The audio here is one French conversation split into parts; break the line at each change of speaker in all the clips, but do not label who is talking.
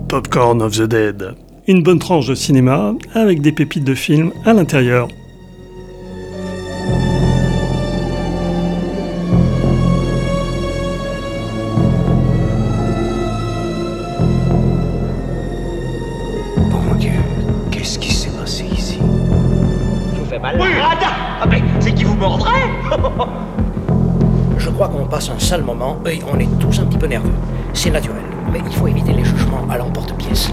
Popcorn of the Dead. Une bonne tranche de cinéma avec des pépites de film à l'intérieur.
Bon Dieu, qu'est-ce qui s'est passé ici?
Je vous fais mal. Ah mais c'est qui vous mordrait?
Je crois qu'on passe un sale moment et on est tous un petit peu nerveux. C'est naturel, mais il faut éviter les jugements à l'emporte-pièce.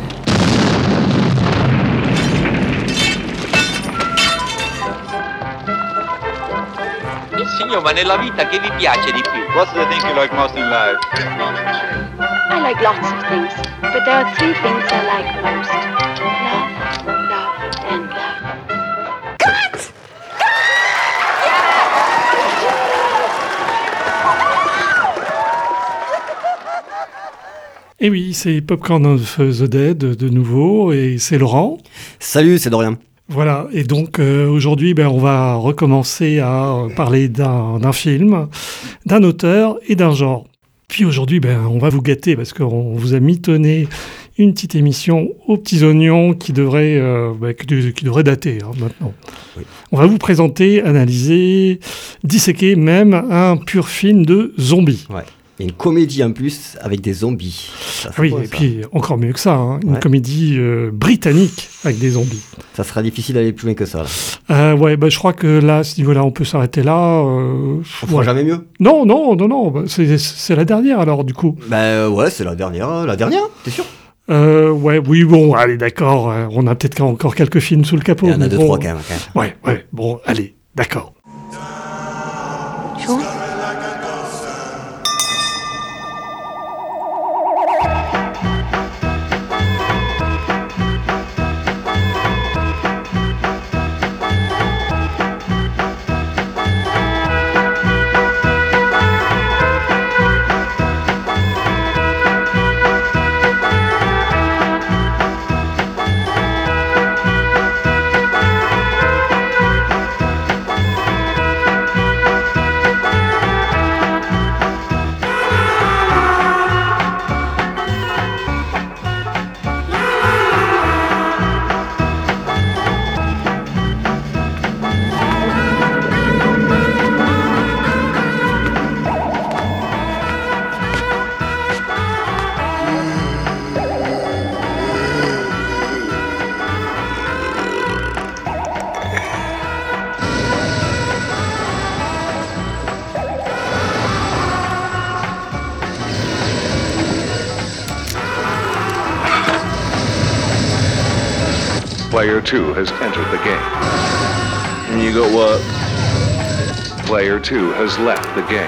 Signor, ma nella vita che vi piace di più?
What's the thing you like most in life?
I like lots of things, but there are three things I like most. Love, love, and love. Cut!
Et oui, c'est Popcorn of the Dead de nouveau, et c'est Laurent.
Salut, c'est Dorian.
Voilà, et donc aujourd'hui, on va recommencer à parler d'un film, d'un auteur et d'un genre. Puis aujourd'hui, on va vous gâter parce qu'on vous a mitonné une petite émission aux petits oignons qui devrait dater maintenant. Oui. On va vous présenter, analyser, disséquer même un pur film de zombies.
Ouais. Et une comédie en plus avec des zombies. Ça,
oui, et puis encore mieux que ça, une comédie britannique avec des zombies.
Ça sera difficile d'aller plus loin que ça.
Je crois que là, à ce niveau-là, on peut s'arrêter là.
On fera jamais mieux.
Non, c'est la dernière alors du coup.
C'est la dernière, t'es sûr?
Allez, d'accord. On a peut-être encore quelques films sous le capot.
Il y en a deux, trois quand même.
Ouais, bon, allez, d'accord.
Sean?
Player 2 has entered the game.
And you got what?
Player 2 has left the game.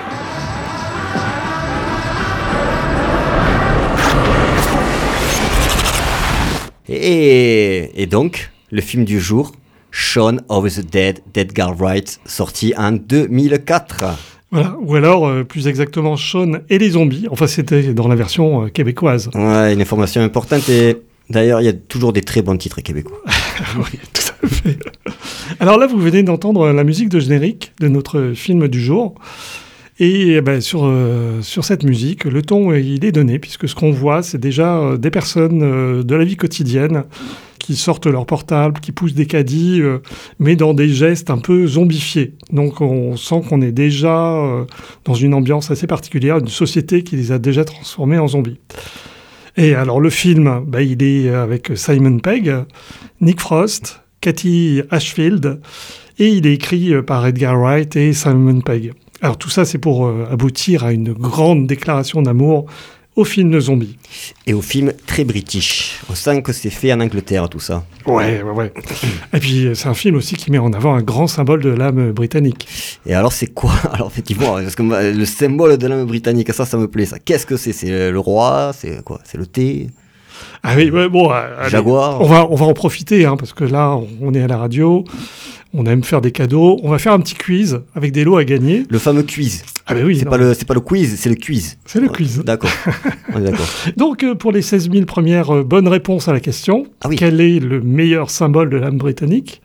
Et donc, le film du jour, Shaun of the Dead d'Edgar Wright, sorti en 2004.
Voilà, ou alors, plus exactement, Shaun et les zombies. Enfin, c'était dans la version québécoise.
Ouais, une information importante et... D'ailleurs, il y a toujours des très bons titres québécois.
Oui, tout à fait. Alors là, vous venez d'entendre la musique de générique de notre film du jour. Et sur cette musique, le ton, il est donné, puisque ce qu'on voit, c'est déjà des personnes de la vie quotidienne qui sortent leur portable, qui poussent des caddies, mais dans des gestes un peu zombifiés. Donc on sent qu'on est déjà dans une ambiance assez particulière, une société qui les a déjà transformés en zombies. Et alors le film, il est avec Simon Pegg, Nick Frost, Cathy Ashfield, et il est écrit par Edgar Wright et Simon Pegg. Alors tout ça, c'est pour aboutir à une grande déclaration d'amour au film de zombies.
Et au film très british. On sent que c'est fait en Angleterre, tout ça.
Ouais. Et puis, c'est un film aussi qui met en avant un grand symbole de l'âme britannique.
Et alors, c'est quoi? Alors, effectivement, parce que le symbole de l'âme britannique, ça me plaît, ça. Qu'est-ce que c'est? C'est le roi? C'est quoi? C'est le thé?
Ah oui, allez,
Jaguar.
On va en profiter, parce que là, on est à la radio, on aime faire des cadeaux. On va faire un petit quiz avec des lots à gagner.
Le fameux quiz.
Ah ben oui.
C'est pas le quiz, c'est le quiz.
C'est le quiz.
D'accord. On est d'accord.
Donc, pour les 16 000 premières bonnes réponses à la question, quel est le meilleur symbole de l'âme britannique?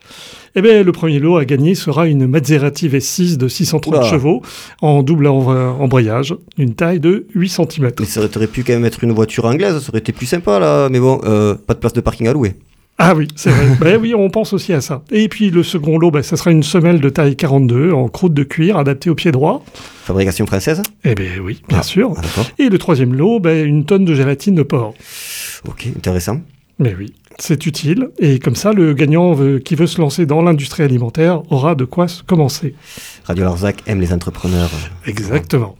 Eh bien, le premier lot à gagner sera une Maserati V6 de 630
Oula.
chevaux en double embrayage, d'une taille de 8 cm.
Mais ça aurait pu quand même être une voiture anglaise, ça aurait été plus sympa là. Mais bon, pas de place de parking à louer.
Ah oui, c'est vrai. Ben oui, on pense aussi à ça. Et puis le second lot, ça sera une semelle de taille 42 en croûte de cuir adaptée au pied droit.
Fabrication française.
Eh bien oui, bien sûr.
Ah, d'accord.
Et le troisième lot, une tonne de gélatine de porc.
Ok, intéressant.
Mais oui, c'est utile. Et comme ça, le gagnant qui veut se lancer dans l'industrie alimentaire aura de quoi commencer.
Radio Larzac aime les entrepreneurs.
Exactement.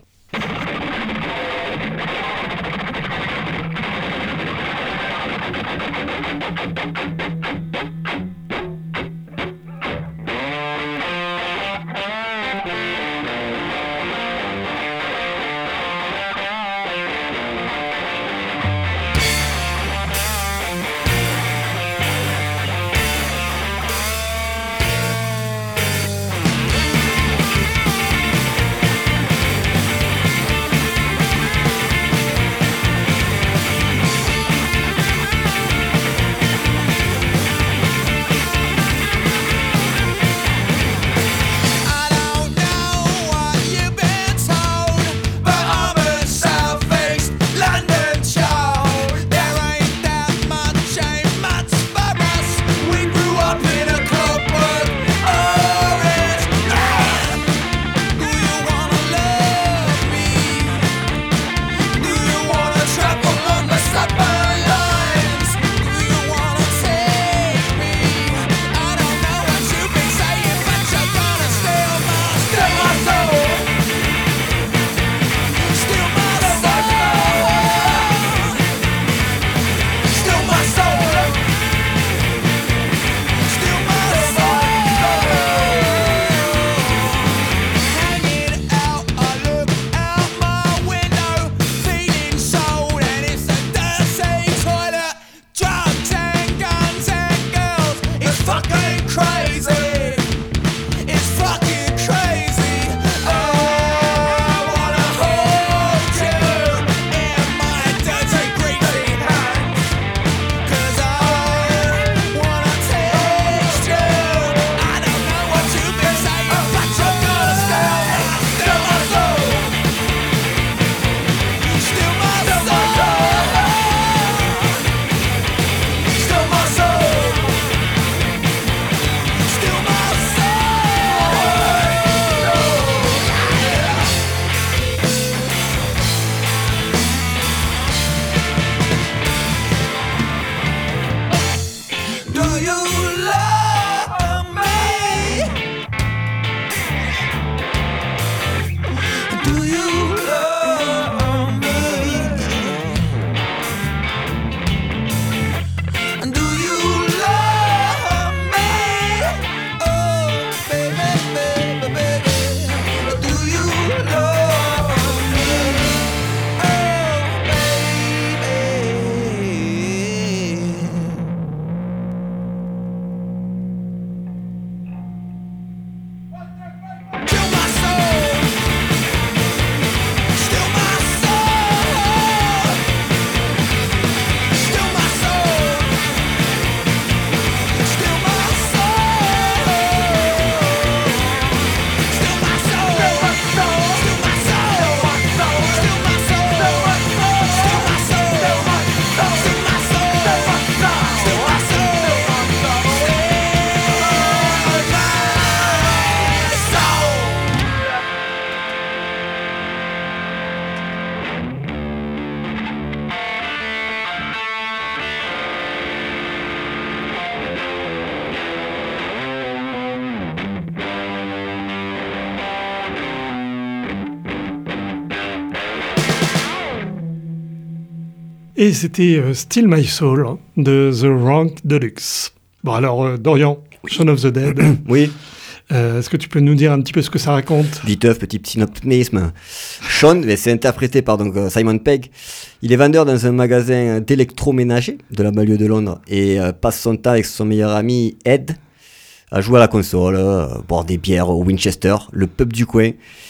Et c'était Still My Soul de The Rank Deluxe. Bon alors, Dorian, Shaun of the Dead.
Oui.
Est-ce que tu peux nous dire un petit peu ce que ça raconte ?
Viteuf, petit synoptisme. Sean, c'est interprété par donc, Simon Pegg. Il est vendeur dans un magasin d'électroménager de la banlieue de Londres et passe son temps avec son meilleur ami Ed à jouer à la console, boire des bières au Winchester, le pub du coin,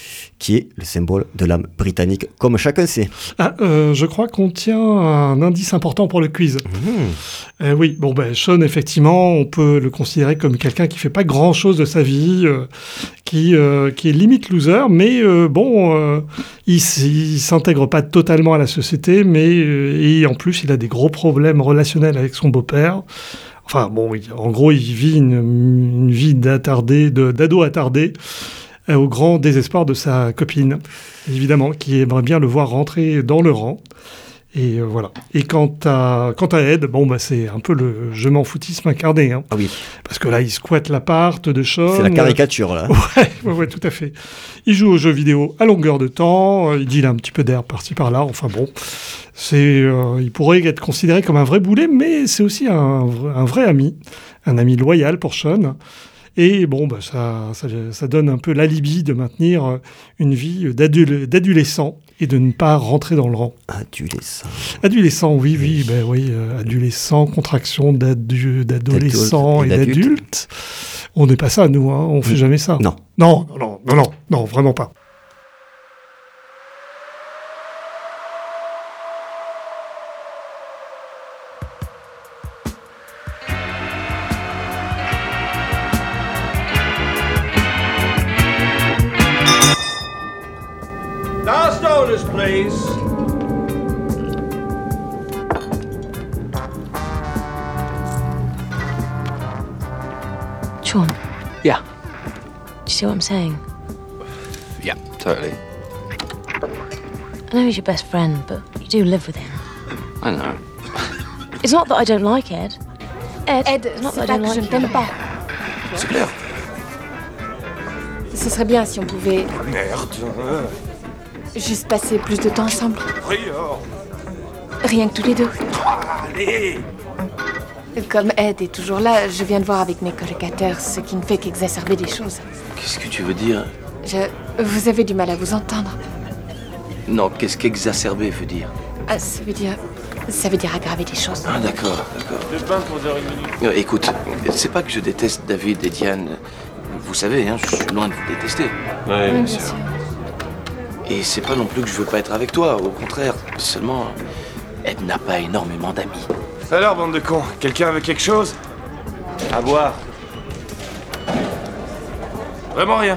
qui est le symbole de l'âme britannique, comme chacun sait.
Je crois qu'on tient un indice important pour le quiz. Oui, Sean, effectivement, on peut le considérer comme quelqu'un qui fait pas grand-chose de sa vie, qui est limite loser, mais il s'intègre pas totalement à la société, et en plus, il a des gros problèmes relationnels avec son beau-père. Enfin, en gros, il vit une vie d'ado attardé, au grand désespoir de sa copine, évidemment, qui aimerait bien le voir rentrer dans le rang. Et voilà. Et quant à Ed, c'est un peu le je m'en foutisme incarné. Hein.
Ah oui.
Parce que là, il squatte l'appart de Sean.
C'est la caricature, là.
Ouais, tout à fait. Il joue aux jeux vidéo à longueur de temps. Il dit un petit peu d'air par-ci par-là. Enfin bon, il pourrait être considéré comme un vrai boulet, mais c'est aussi un vrai ami. Un ami loyal pour Sean. Et ça donne un peu l'alibi de maintenir une vie d'adolescent et de ne pas rentrer dans le rang. Adolescent, oui, adolescent, contraction d'adolescent et d'adulte. On n'est pas ça, nous, hein, on fait jamais ça. Non, vraiment pas.
Last orders, please.
Sean.
Yeah.
Do you see what I'm saying?
Yeah, totally.
I know he's your best friend, but you do live with him.
I know.
It's not that I don't like Ed.
Ed,
it's not
c'est
that I
pas
don't
que je
like
ne t'aime
you.
pas.
C'est clair.
Ce serait bien si on pouvait
Merde.
juste passer plus de temps ensemble. Rien que tous les deux.
Allez.
Comme Ed est toujours là, je viens de voir avec mes colocataires, ce qui ne fait qu'exacerber les choses.
Qu'est-ce que tu veux dire?
Vous avez du mal à vous entendre.
Non, qu'est-ce qu'exacerber veut dire?
Ah, ça veut dire aggraver les choses.
Ah, d'accord.
Le pain pour 2 minutes.
Écoute, c'est pas que je déteste David et Diane. Vous savez, hein, je suis loin de vous détester.
Ouais,
Oui, bien sûr.
Et c'est pas non plus que je veux pas être avec toi, au contraire. Seulement, Ed n'a pas énormément d'amis.
Alors, bande de cons, quelqu'un veut quelque chose? À boire. Vraiment rien.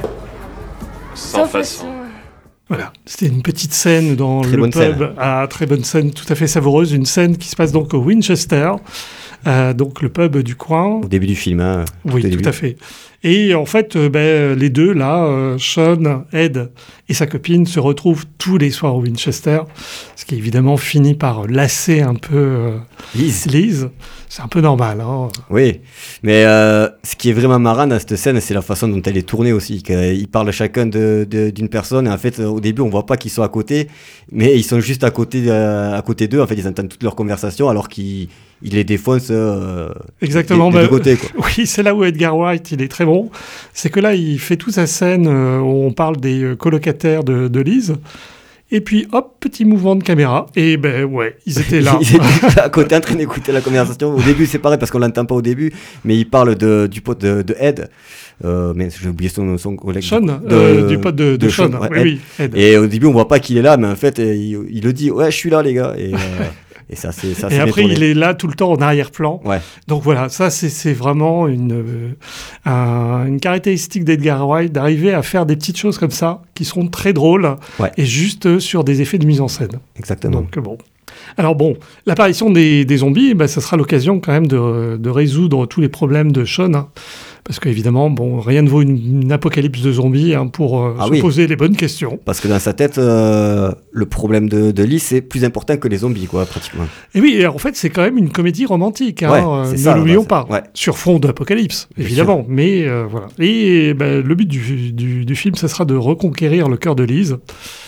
Sans façon.
Voilà, c'était une petite scène dans
Très
le
bonne
pub.
scène.
Très bonne scène, tout à fait savoureuse. Une scène qui se passe donc au Winchester, donc le pub du coin.
Au début du film, hein.
Oui, tout à fait. Et en fait, les deux, là, Sean, Ed et sa copine se retrouvent tous les soirs au Winchester, ce qui évidemment finit par lasser un peu Liz. C'est un peu normal. Hein.
Oui, mais ce qui est vraiment marrant dans cette scène, c'est la façon dont elle est tournée aussi. Ils parlent chacun d'une personne, et en fait, au début, on voit pas qu'ils sont à côté, mais ils sont juste à côté d'eux. En fait, ils entendent toutes leurs conversations, alors qu'ils les défoncent
Exactement,
des deux côtés, quoi.
Oui, c'est là où Edgar Wright, il est très bon. C'est que là, il fait toute sa scène où on parle des colocataires de Liz. Et puis, hop, petit mouvement de caméra. Et ils étaient là.
Ils étaient à côté en train d'écouter la conversation. Au début, c'est pareil parce qu'on l'entend pas au début, mais il parle du pote de Ed. Mais j'ai oublié son collègue.
Sean, du pote de Sean.
Ouais,
oui, Ed.
Et au début, on voit pas qu'il est là, mais en fait, il le dit. Ouais, je suis là, les gars. Et ça, c'est
et après, il est là tout le temps en arrière-plan.
Ouais.
Donc voilà, ça, c'est vraiment une caractéristique d'Edgar Wright d'arriver à faire des petites choses comme ça qui sont très drôles et juste sur des effets de mise en scène.
Exactement.
Donc bon. Alors bon, l'apparition des zombies, ça sera l'occasion quand même de résoudre tous les problèmes de Sean. Hein, parce qu'évidemment, rien ne vaut une apocalypse de zombies pour se poser les bonnes questions.
Parce que dans sa tête, le problème de Lee, c'est plus important que les zombies, quoi, pratiquement.
Et oui, en fait, c'est quand même une comédie romantique.
Ne
l'oublions pas.
Ouais.
Sur fond d'apocalypse, évidemment. Mais voilà. Et le but du film, ce sera de reconquérir le cœur de Liz.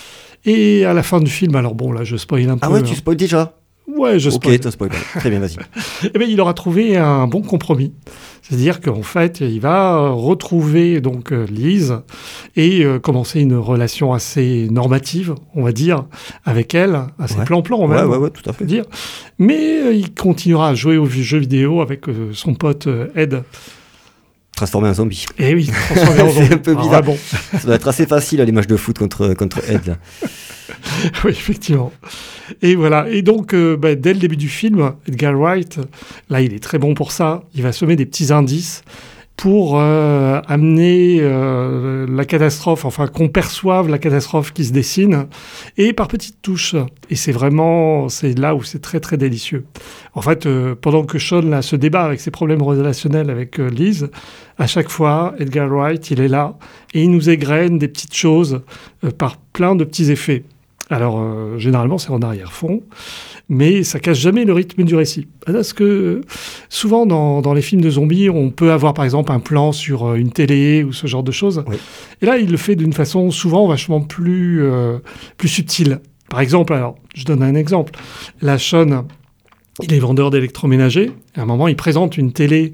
Et à la fin du film, alors bon, là, je spoil un peu.
Ah ouais, tu spoil déjà?
Ouais, je spoil.
Ok, tu spoil. Très bien, vas-y.
Il aura trouvé un bon compromis. C'est-à-dire qu'en fait, il va retrouver donc Liz et commencer une relation assez normative, on va dire, avec elle, assez plan-plan même.
Ouais, tout à fait.
Dire. Mais il continuera à jouer aux jeux vidéo avec son pote Ed.
Transformé en zombie.
Eh oui, transformé en zombie.
C'est un peu bizarre.
Ah, bon.
Ça doit être assez facile, les matchs de foot contre Ed. Là.
Oui, effectivement. Et voilà. Et donc, dès le début du film, Edgar Wright, là, il est très bon pour ça. Il va semer des petits indices pour amener la catastrophe, enfin qu'on perçoive la catastrophe qui se dessine, et par petites touches. Et c'est là où c'est très très délicieux. En fait, pendant que Sean là, se débat avec ses problèmes relationnels avec Liz, à chaque fois, Edgar Wright, il est là, et il nous égrène des petites choses par plein de petits effets. Alors, généralement, c'est en arrière-fond, mais ça casse jamais le rythme du récit. Parce que souvent, dans les films de zombies, on peut avoir, par exemple, un plan sur une télé ou ce genre de choses. Oui. Et là, il le fait d'une façon souvent vachement plus subtile. Par exemple, alors, je donne un exemple. Là, Sean, il est vendeur d'électroménager. À un moment, il présente une télé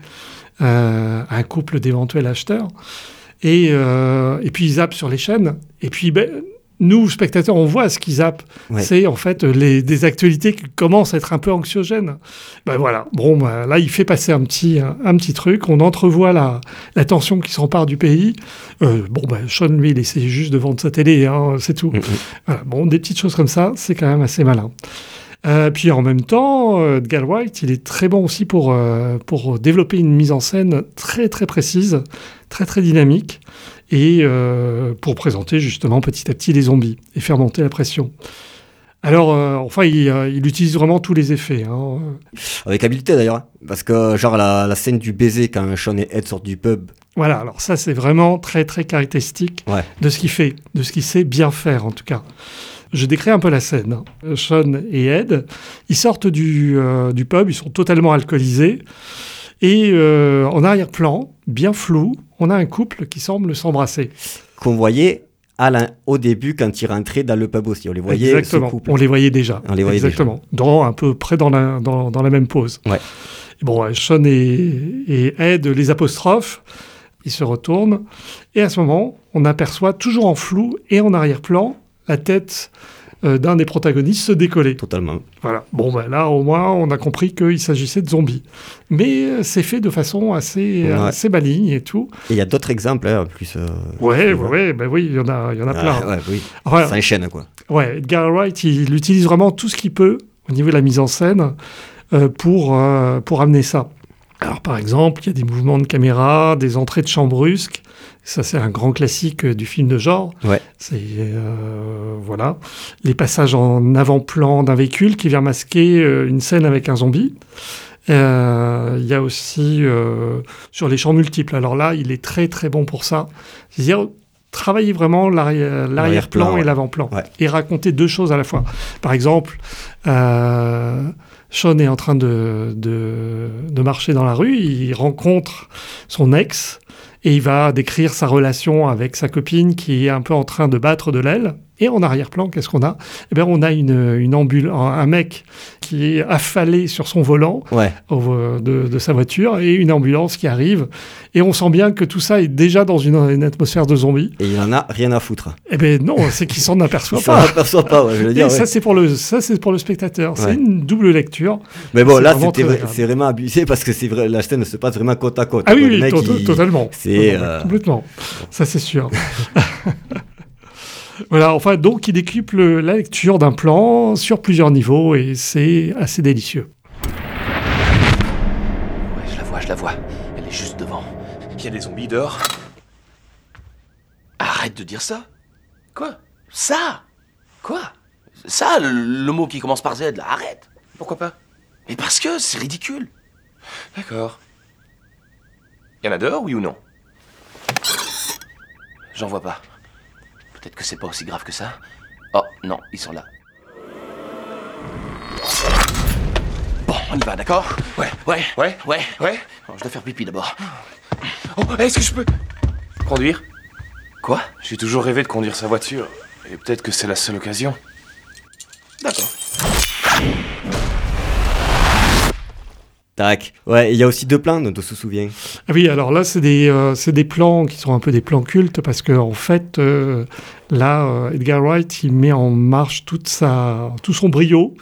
à un couple d'éventuels acheteurs. Et puis, il zappe sur les chaînes. Et puis, nous, spectateurs, on voit ce qu'ils zappent. Ouais. C'est en fait des actualités qui commencent à être un peu anxiogènes. Voilà. Bon, là, il fait passer un petit truc. On entrevoit la tension qui s'empare du pays. Sean, lui, il essaie juste de vendre sa télé, hein, c'est tout. Voilà. Bon, des petites choses comme ça, c'est quand même assez malin. Puis en même temps, Edgar Wright, il est très bon aussi pour développer une mise en scène très très précise, très très dynamique, et pour présenter justement petit à petit les zombies et faire monter la pression. Alors, il utilise vraiment tous les effets. Hein.
Avec habileté d'ailleurs, parce que genre la scène du baiser quand Sean et Ed sortent du pub.
Voilà, alors ça c'est vraiment très très caractéristique de ce qu'il fait, de ce qu'il sait bien faire en tout cas. Je décris un peu la scène. Sean et Ed, ils sortent du pub, ils sont totalement alcoolisés. Et en arrière-plan, bien flou, on a un couple qui semble s'embrasser.
Qu'on voyait au début quand ils rentraient dans le pub aussi. On les voyait,
exactement.
Ce couple.
On les voyait déjà.
On les voyait
exactement.
Déjà.
À peu près dans la même pose.
Ouais.
Et bon, Sean et Ed les apostrophent. Ils se retournent. Et à ce moment, on aperçoit toujours en flou et en arrière-plan la tête d'un des protagonistes se décoller.
Totalement.
Voilà. Bon, là, au moins, on a compris qu'il s'agissait de zombies. Mais c'est fait de façon assez maligne et tout.
Et il y a d'autres exemples, en plus.
Oui, il y en a plein.
Ouais, oui.
Enfin,
ça enchaîne, quoi.
Ouais, Edgar Wright, il utilise vraiment tout ce qu'il peut au niveau de la mise en scène pour amener ça. Alors, par exemple, il y a des mouvements de caméra, des entrées de champ brusques. Ça, c'est un grand classique du film de genre.
Ouais.
C'est, voilà. Les passages en avant-plan d'un véhicule qui vient masquer une scène avec un zombie. Il y a aussi sur les champs multiples. Alors là, il est très, très bon pour ça. C'est-à-dire travailler vraiment l'arrière-plan et l'avant-plan. Ouais. Et raconter deux choses à la fois. Par exemple, Sean est en train de marcher dans la rue. Il rencontre son ex. Et il va décrire sa relation avec sa copine qui est un peu en train de battre de l'aile. Et en arrière-plan, qu'est-ce qu'on a ? Eh bien, on a un mec qui est affalé sur son volant de sa voiture et une ambulance qui arrive. Et on sent bien que tout ça est déjà dans une atmosphère de zombie.
Et il en a rien à foutre.
Eh bien non, c'est qu'il s'en aperçoit
pas.
Il
s'en aperçoit pas, je veux dire.
Et ça, c'est pour le spectateur. C'est une double lecture.
Mais bon, là, c'est vraiment abusé parce que c'est vrai, la scène se passe vraiment côte à côte.
Ah oui, totalement.
C'est
complètement. Ça, c'est sûr. Voilà, enfin, donc il décuple la lecture d'un plan sur plusieurs niveaux et c'est assez délicieux.
Ouais, je la vois. Elle est juste devant.
Il y a des zombies dehors.
Arrête de dire ça. Quoi ? Ça ? Quoi ? Ça, le mot qui commence par Z, là, arrête.
Pourquoi pas ?
Mais parce que c'est ridicule.
D'accord. Il y en a dehors, oui ou non ?
J'en vois pas. Peut-être que c'est pas aussi grave que ça. Oh, non, ils sont là. Bon, on y va, d'accord ?
Ouais.
Bon, je dois faire pipi d'abord.
Oh, est-ce que je peux... Conduire ?
Quoi ?
J'ai toujours rêvé de conduire sa voiture. Et peut-être que c'est la seule occasion.
D'accord.
Tac. Ouais, il y a aussi deux plans dont on se souvient.
Ah oui, alors là, c'est des plans qui sont un peu des plans cultes parce que en fait, Edgar Wright, il met en marche tout son brio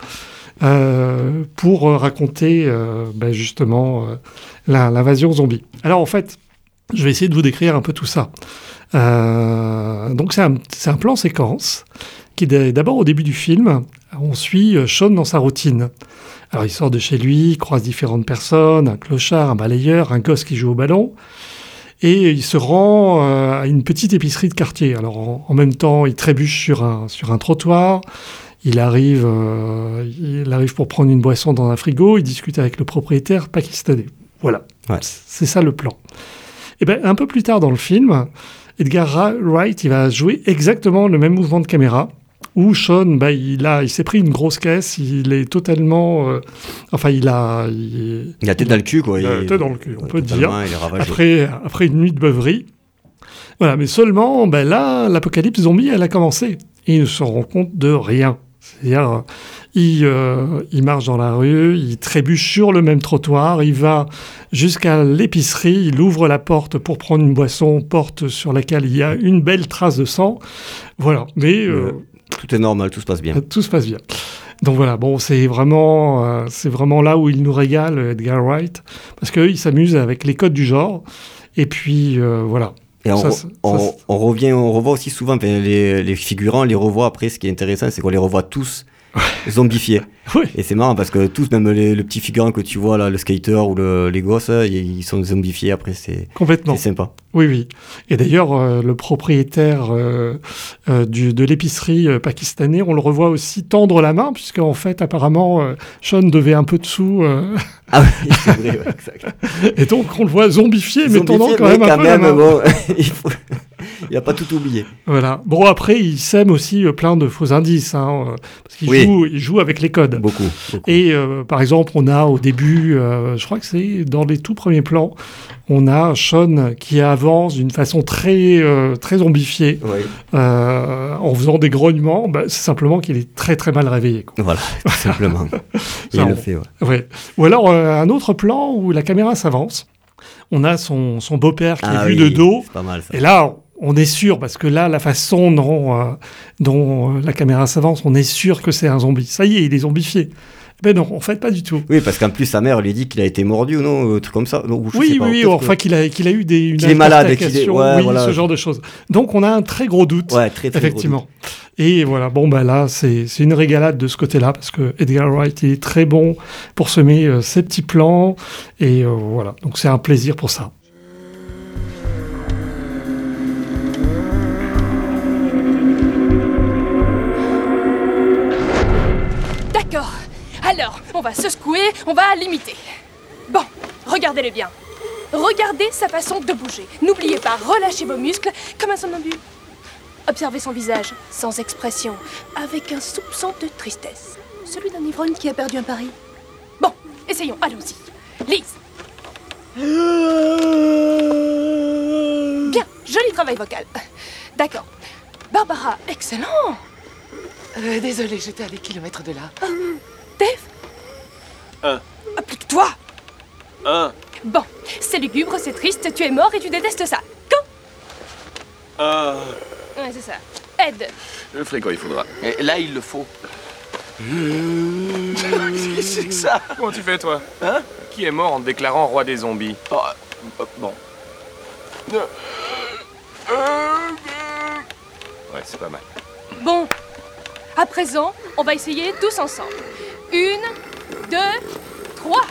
pour raconter justement l'invasion zombie. Alors en fait, Je vais essayer de vous décrire un peu tout ça. Donc c'est un plan séquence qui est d'abord au début du film. On suit Sean dans sa routine. Alors il sort de chez lui, il croise différentes personnes, un clochard, un balayeur, un gosse qui joue au ballon. Et il se rend à une petite épicerie de quartier. Alors en même temps, il trébuche sur un trottoir. Il arrive pour prendre une boisson dans un frigo. Il discute avec le propriétaire pakistanais. Voilà, c'est ça le plan. Et ben un peu plus tard dans le film, Edgar Wright, il va jouer exactement le même mouvement de caméra. Où Sean, il s'est pris une grosse caisse, il est totalement... il a
tête dans le cul, quoi.
Il a tête dans le cul, on peut dire. Après une nuit de beuverie. Voilà, mais seulement, là, l'apocalypse zombie, elle a commencé. Et il ne se rend compte de rien. C'est-à-dire, il marche dans la rue, il trébuche sur le même trottoir, il va jusqu'à l'épicerie, il ouvre la porte pour prendre une boisson, porte sur laquelle il y a une belle trace de sang. Voilà, mais...
tout est normal, tout se passe bien.
Tout se passe bien. Donc voilà, bon, c'est vraiment là où il nous régale, Edgar Wright, parce qu'il s'amuse avec les codes du genre, et puis voilà.
Et on revoit aussi souvent les figurants, on les revoit après. Ce qui est intéressant, c'est qu'on les revoit tous zombifiés.
Oui.
Et c'est marrant parce que tous, même le petit figurant que tu vois là, le skater ou les gosses, ils sont zombifiés après.
Complètement.
C'est sympa.
Oui. Et d'ailleurs, le propriétaire de l'épicerie pakistanais, on le revoit aussi tendre la main, puisqu'en fait, apparemment, Sean devait un peu de sous.
Ah oui, c'est vrai, ouais, exact.
Et donc, on le voit zombifié, mais tendant quand même un peu la main.
Bon, il n'a pas tout oublié.
Voilà. Bon, après, il sème aussi plein de faux indices, parce qu'il joue avec les codes.
Beaucoup.
Et par exemple, on a au début, je crois que c'est dans les tout premiers plans, on a Sean qui avance d'une façon très zombifiée, en faisant des grognements. C'est simplement qu'il est très très mal réveillé, quoi.
Voilà, tout simplement. Il le fait,
ouais. Ou alors un autre plan où la caméra s'avance. On a son beau-père qui est vu de dos.
C'est pas mal, ça.
Et là, on est sûr, parce que là, la façon dont la caméra s'avance, on est sûr que c'est un zombie. Ça y est, il est zombifié. Mais non, en fait, pas du tout.
Oui, parce qu'en plus, sa mère lui dit qu'il a été mordu ou non, un truc comme ça. Non,
enfin, qu'il a eu
qu'il est malade,
ce genre de choses. Donc, on a un très gros doute,
très
effectivement.
Gros doute.
Et voilà, là, c'est une régalade de ce côté-là, parce que Edgar Wright, il est très bon pour semer ses petits plans. Et voilà, donc c'est un plaisir pour ça.
D'accord. Alors, on va se secouer, on va l'imiter. Bon, regardez-le bien. Regardez sa façon de bouger. N'oubliez pas, relâchez vos muscles comme un somnambule. Observez son visage, sans expression, avec un soupçon de tristesse. Celui d'un ivrogne qui a perdu un pari. Bon, essayons, allons-y. Lise. Bien, joli travail vocal. D'accord. Barbara, excellent.
Désolée, j'étais à des kilomètres de là.
Dave. Applique-toi. Bon, c'est lugubre, c'est triste, tu es mort et tu détestes ça. Go. Ouais, c'est ça. Ed.
Je le ferai quand il faudra. Et là, il le faut. C'est que ça.
Comment tu fais, toi? Qui est mort en te déclarant roi des zombies?
Bon.
Ouais, c'est pas mal.
Bon, à présent, on va essayer tous ensemble. 1, 2, 3.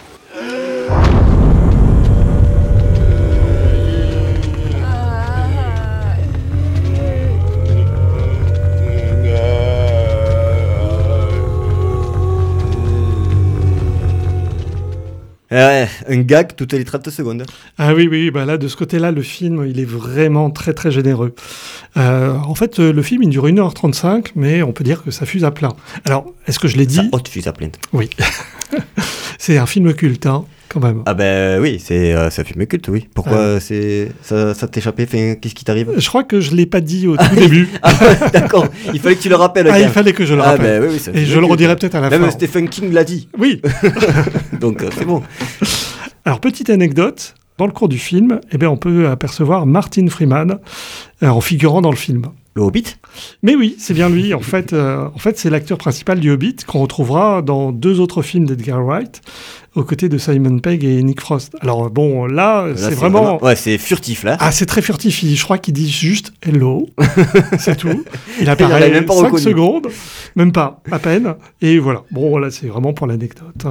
Un gag toutes les 30 secondes.
Ah oui, là, de ce côté-là, le film, il est vraiment très, très généreux. En fait, le film, il dure 1h35, mais on peut dire que ça fuse à plein. Alors, est-ce que je l'ai dit?
Ça haute fuse à plein.
Oui. C'est un film culte, quand même.
Ah oui, c'est un film culte, oui. Pourquoi ça t'échappait? Qu'est-ce qui t'arrive?
Je crois que je ne l'ai pas dit au tout début.
D'accord, il fallait que tu le rappelles.
Il fallait que je le rappelle.
Oui,
et je le redirai peut-être à la fin.
Même Stephen King l'a dit.
Oui.
Donc, c'est bon.
Alors, petite anecdote. Dans le cours du film, on peut apercevoir Martin Freeman en figurant dans le film.
Le Hobbit ?
Mais oui, c'est bien lui. En fait, c'est l'acteur principal du Hobbit qu'on retrouvera dans 2 autres films d'Edgar Wright, aux côtés de Simon Pegg et Nick Frost. Alors bon, là c'est vraiment...
Ouais, c'est furtif, là.
Ah, c'est très furtif. Je crois qu'il dit juste « hello », c'est tout. Il apparaît
même pas
5
reconnu.
secondes, même pas, à peine. Et voilà. Bon, là, c'est vraiment pour l'anecdote.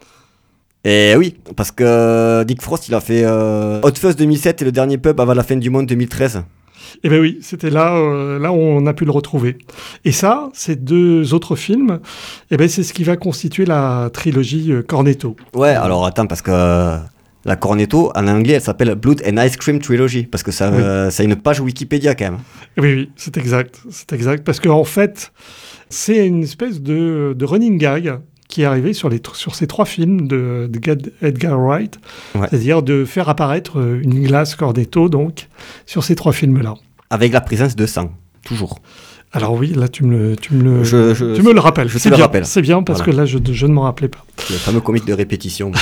Et oui, parce que Nick Frost, il a fait Hot Fuzz 2007 et Le Dernier Pub avant la fin du monde 2013.
Eh bien oui, c'était là où on a pu le retrouver. Et ça, ces 2 autres films, eh ben c'est ce qui va constituer la trilogie Cornetto.
Ouais, alors attends, parce que la Cornetto, en anglais, elle s'appelle Blood and Ice Cream Trilogy, parce que ça a une page Wikipédia quand même.
Oui, c'est exact, parce qu'en fait, c'est une espèce de running gag qui est arrivé sur ces 3 films d'Edgar Wright, c'est-à-dire de faire apparaître une glace Cornetto, donc, sur ces 3 films-là.
Avec la présence de sang, toujours.
Alors oui, là tu me le rappelles.
Je te le rappelle.
C'est bien parce que là je ne m'en rappelais pas.
Le fameux comique de répétition.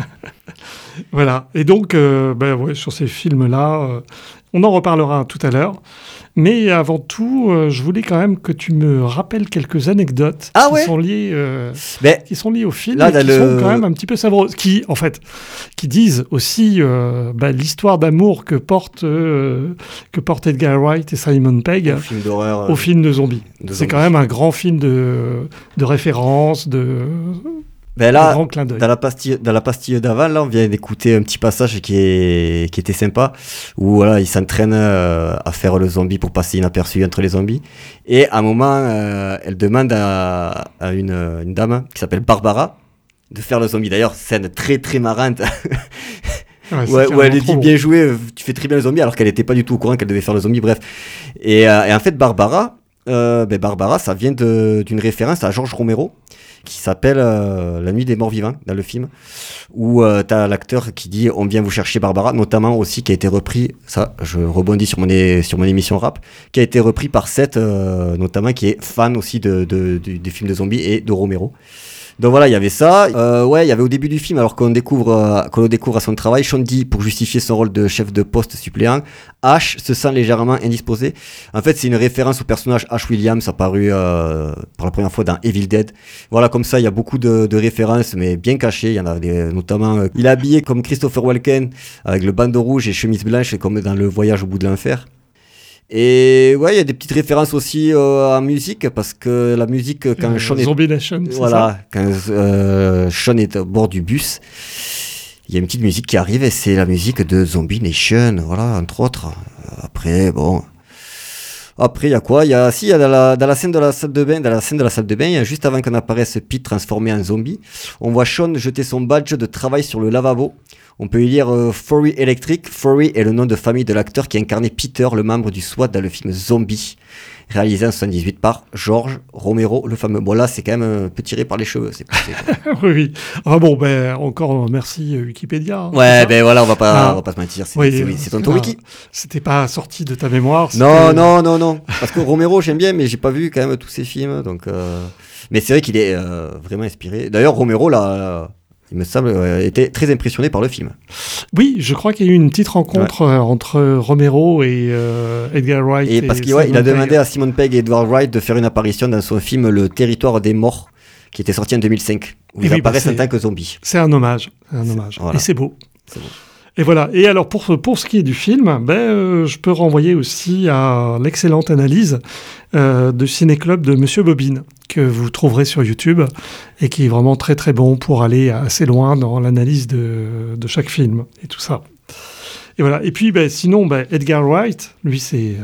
Voilà. Et donc sur ces films-là, on en reparlera tout à l'heure. Mais avant tout, je voulais quand même que tu me rappelles quelques anecdotes qui sont liées au film et qui sont quand même un petit peu savoureuses. Qui disent aussi l'histoire d'amour que portent Edgar Wright et Simon Pegg au film de zombies. C'est quand même un grand film de référence,
là, dans la pastille d'avant, là, on vient d'écouter un petit passage qui était sympa, où voilà, il s'entraîne à faire le zombie pour passer inaperçu entre les zombies. Et à un moment, elle demande à une dame qui s'appelle Barbara de faire le zombie. D'ailleurs, scène très très marrante. Où elle dit bien joué, tu fais très bien le zombie, alors qu'elle n'était pas du tout au courant qu'elle devait faire le zombie. Bref. Et en fait, Barbara, ça vient d'une référence à George Romero, qui s'appelle La Nuit des Morts Vivants, dans le film, où t'as l'acteur qui dit « On vient vous chercher Barbara », notamment aussi qui a été repris, ça je rebondis sur mon émission rap, qui a été repris par Seth, notamment, qui est fan aussi du film de zombies et de Romero. Donc voilà, il y avait ça. Il y avait au début du film, alors qu'on le découvre à son travail, Sean dit, pour justifier son rôle de chef de poste suppléant, Ash se sent légèrement indisposé. En fait, c'est une référence au personnage Ash Williams, apparu pour la première fois dans Evil Dead. Voilà, comme ça, il y a beaucoup de références, mais bien cachées. Il y en a notamment... il est habillé comme Christopher Walken, avec le bandeau rouge et chemise blanche, comme dans Le Voyage au bout de l'enfer. Et ouais, il y a des petites références aussi en musique, parce que la musique, quand Sean
Zombie Nation,
quand Sean est au bord du bus, il y a une petite musique qui arrive, et c'est la musique de Zombie Nation, voilà, entre autres. Après, il y a quoi ? Il y a dans la scène de la salle de bain, juste avant qu'on apparaisse Pete transformé en zombie, on voit Sean jeter son badge de travail sur le lavabo. On peut y lire Forey Electric. Forey est le nom de famille de l'acteur qui incarnait Peter, le membre du SWAT dans le film Zombie, réalisé en 1978 par George Romero, le fameux. Bon, là, c'est quand même un peu tiré par les cheveux. C'est
oui. Ah bon, encore merci Wikipédia.
Ouais, voilà, on va pas se mentir. C'est ton wiki.
C'était pas sorti de ta mémoire.
Non. Parce que Romero, j'aime bien, mais j'ai pas vu quand même tous ses films. Donc, mais c'est vrai qu'il est vraiment inspiré. D'ailleurs, Romero, là, il me semble, était très impressionné par le film.
Oui, je crois qu'il y a eu une petite rencontre entre Romero et Edgar Wright.
Et parce qu'il a demandé à Simon Pegg et Edgar Wright de faire une apparition dans son film Le Territoire des Morts, qui était sorti en 2005, où ils apparaissent en tant que zombies.
C'est un hommage. Voilà. Et c'est beau. Et voilà. Et alors, pour ce qui est du film, je peux renvoyer aussi à l'excellente analyse de Ciné Club de Monsieur Bobine, que vous trouverez sur YouTube, et qui est vraiment très très bon pour aller assez loin dans l'analyse de chaque film et tout ça. Et voilà. Et puis sinon, Edgar Wright, lui c'est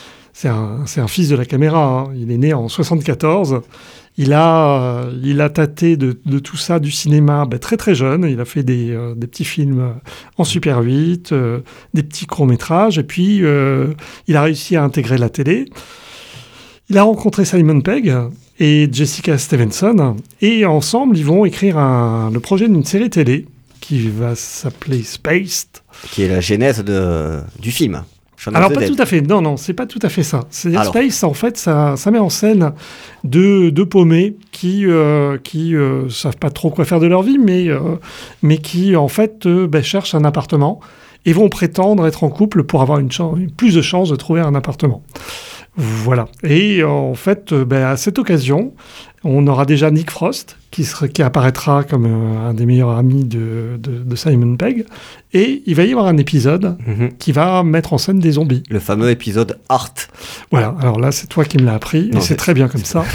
un fils de la caméra. Il est né en 1974. Il a tâté de tout ça, du cinéma, très très jeune. Il a fait des petits films en Super 8, des petits courts-métrages, et puis il a réussi à intégrer la télé. Il a rencontré Simon Pegg et Jessica Stevenson, et ensemble, ils vont écrire le projet d'une série télé qui va s'appeler Spaced.
Qui est la genèse du film.
Alors, pas tout à fait. Non, c'est pas tout à fait ça. C'est-à-dire Space, en fait, ça met en scène deux paumés qui savent pas trop quoi faire de leur vie, mais qui, en fait, cherchent un appartement et vont prétendre être en couple pour avoir plus de chances de trouver un appartement. Voilà. Et en fait, à cette occasion, on aura déjà Nick Frost qui apparaîtra comme un des meilleurs amis de Simon Pegg. Et il va y avoir un épisode qui va mettre en scène des zombies.
Le fameux épisode Art.
Voilà. Alors là, c'est toi qui me l'as appris. Et c'est très bien comme ça.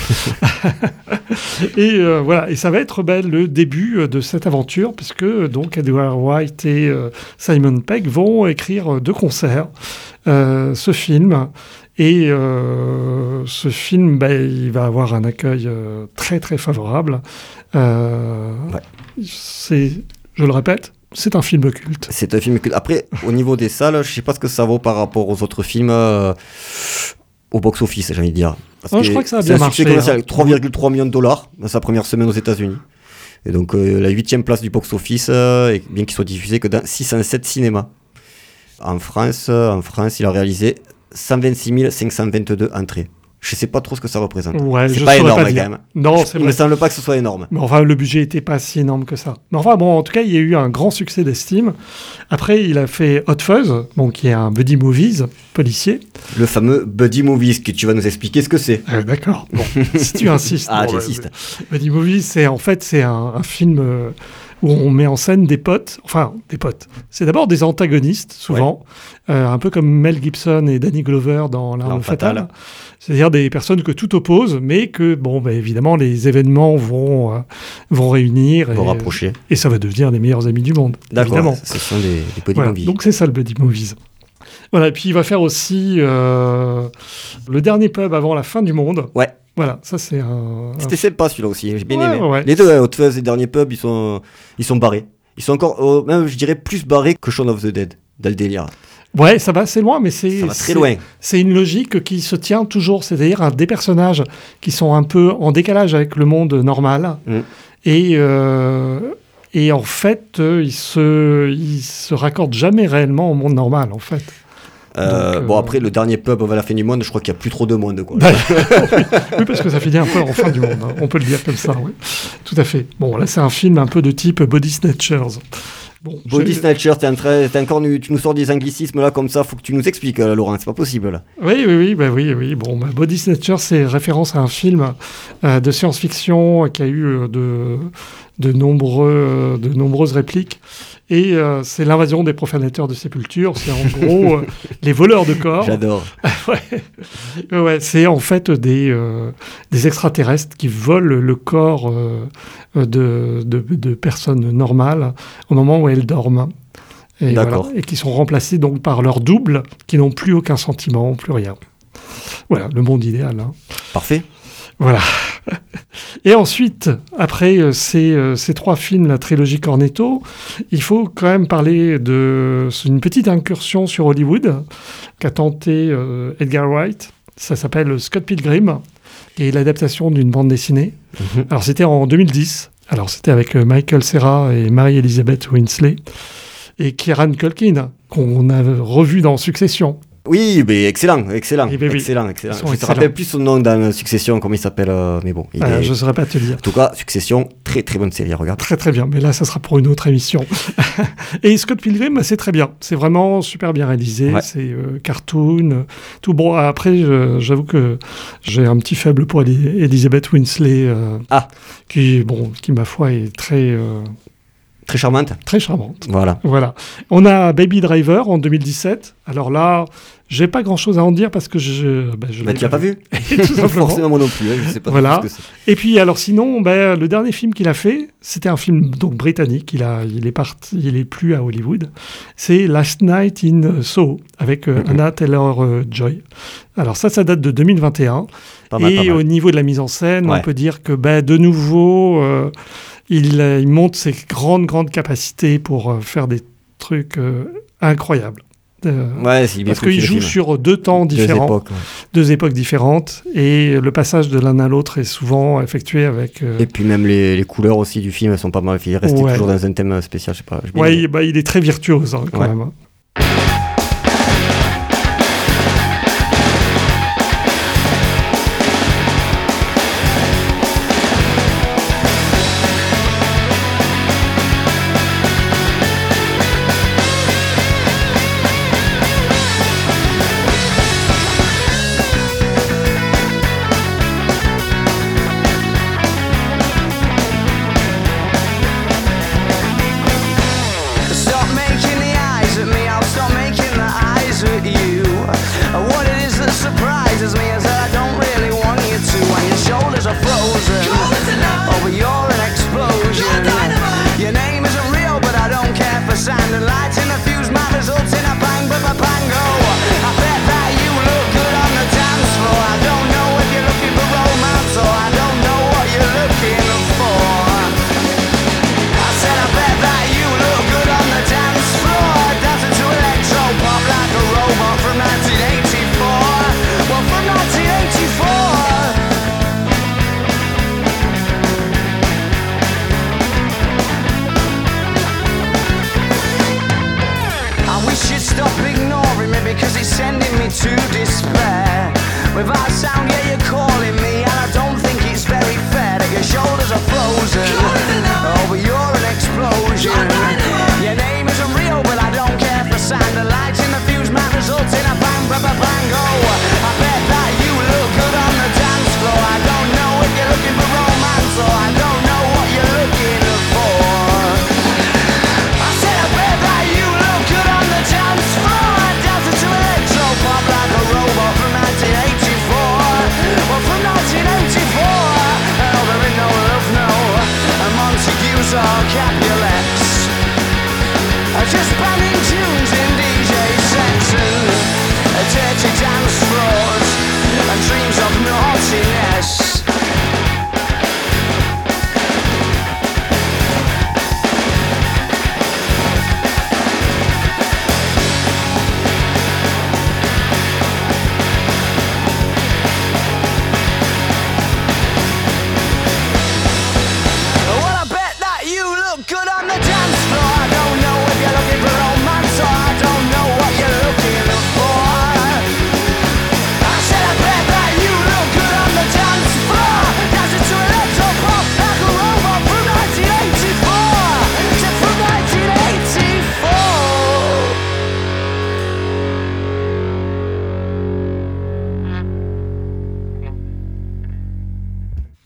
Et voilà. Et ça va être le début de cette aventure, puisque donc Edgar Wright et Simon Pegg vont écrire de concert ce film. Et ce film, il va avoir un accueil très très favorable. Je le répète, c'est un film culte.
C'est un film culte. Après, au niveau des salles, je ne sais pas ce que ça vaut par rapport aux autres films au box-office, j'ai envie de dire.
Je crois que ça a bien marché.
C'est un succès commercial, 3,3 millions de dollars dans sa première semaine aux États-Unis. Et donc la 8e place du box-office, bien qu'il soit diffusé que dans 607 cinémas. En France, il a réalisé 126 522 entrées. Je ne sais pas trop ce que ça représente.
Ouais,
c'est pas énorme quand même.
Non, c'est
il ne me semble pas que ce soit énorme.
Mais enfin, le budget n'était pas si énorme que ça. Mais enfin, bon, en tout cas, il y a eu un grand succès d'estime. Après, il a fait Hot Fuzz, qui est un buddy movies policier.
Le fameux buddy movies, que tu vas nous expliquer ce que c'est.
D'accord. Bon, si tu insistes.
J'insiste.
Buddy movies, c'est un film où on met en scène des potes. C'est d'abord des antagonistes, souvent, un peu comme Mel Gibson et Danny Glover dans L'Arme fatale. C'est-à-dire des personnes que tout oppose, mais que, évidemment, les événements vont réunir.
Vont rapprocher.
Et ça va devenir les meilleurs amis du monde.
D'accord,
évidemment.
Ce sont des buddy movies.
Donc c'est ça le buddy movies. Voilà, et puis il va faire aussi le dernier pub avant la fin du monde.
Ouais.
Voilà, ça c'est
C'était sympa celui-là aussi, j'ai bien aimé.
Ouais.
Les deux, Hot Fuzz et Dernier Pub, ils sont barrés. Ils sont encore, même je dirais, plus barrés que Shaun of the Dead, dans le délire.
Ouais, ça va assez loin, mais ça
va très loin.
C'est une logique qui se tient toujours, c'est-à-dire des personnages qui sont un peu en décalage avec le monde normal. Et en fait, ils se raccordent jamais réellement au monde normal, en fait.
Après, le Dernier Pub avant la fin du monde, je crois qu'il n'y a plus trop de monde, quoi.
Oui, parce que ça finit un peu en fin du monde, hein. On peut le dire comme ça, oui. Tout à fait. Bon, là, c'est un film un peu de type Body Snatchers.
Body Snatchers, tu nous sors des anglicismes là comme ça, faut que tu nous expliques, Laurent, c'est pas possible là.
Oui. Bon, Body Snatchers, c'est référence à un film de science-fiction qui a eu de nombreuses répliques. Et c'est l'invasion des profanateurs de sépultures. C'est en gros les voleurs de corps.
J'adore.
C'est en fait des extraterrestres qui volent le corps de personnes normales au moment où elles dorment. Et, et qui sont remplacés donc par leurs doubles qui n'ont plus aucun sentiment, plus rien. Voilà, le monde idéal. Hein.
Parfait.
Voilà. Et ensuite, après ces trois films, la trilogie Cornetto, il faut quand même parler d'une petite incursion sur Hollywood qu'a tenté Edgar Wright. Ça s'appelle Scott Pilgrim, qui est l'adaptation d'une bande dessinée. Alors c'était en 2010. Alors c'était avec Michael Cera et Mary-Elizabeth Winsley et Kieran Culkin, qu'on a revu dans Succession.
Oui, mais excellent. Je ne te rappelle plus son nom dans Succession, comment il s'appelle, mais bon.
Je ne saurais pas te dire.
En tout cas, Succession, très très bonne série, regarde.
Très très bien, mais là, ça sera pour une autre émission. Et Scott Pilgrim, c'est très bien. C'est vraiment super bien réalisé, c'est cartoon, tout. Bon, après, j'avoue que j'ai un petit faible pour Elizabeth Winsley, qui, ma foi, est très...
Très charmante.
Très charmante.
Voilà.
On a Baby Driver en 2017. Alors là, j'ai pas grand-chose à en dire parce que je
tu l'as pas vu.
Tout simplement.
Forcément, moi non plus. Je sais pas
voilà.
ce que c'est.
Et puis, alors sinon, le dernier film qu'il a fait, c'était un film donc britannique. Il est plus à Hollywood. C'est Last Night in Soho avec Anna Taylor-Joy. Alors ça date de 2021. Pas mal. Au niveau de la mise en scène, on peut dire que de nouveau... Il monte ses grandes capacités pour faire des trucs incroyables. Parce qu'il joue sur deux temps différents, deux époques différentes, et le passage de l'un à l'autre est souvent effectué avec...
Et puis même les couleurs aussi du film, elles sont pas mal. Il reste toujours dans un thème spécial, je sais pas.
Il est très virtuose quand même.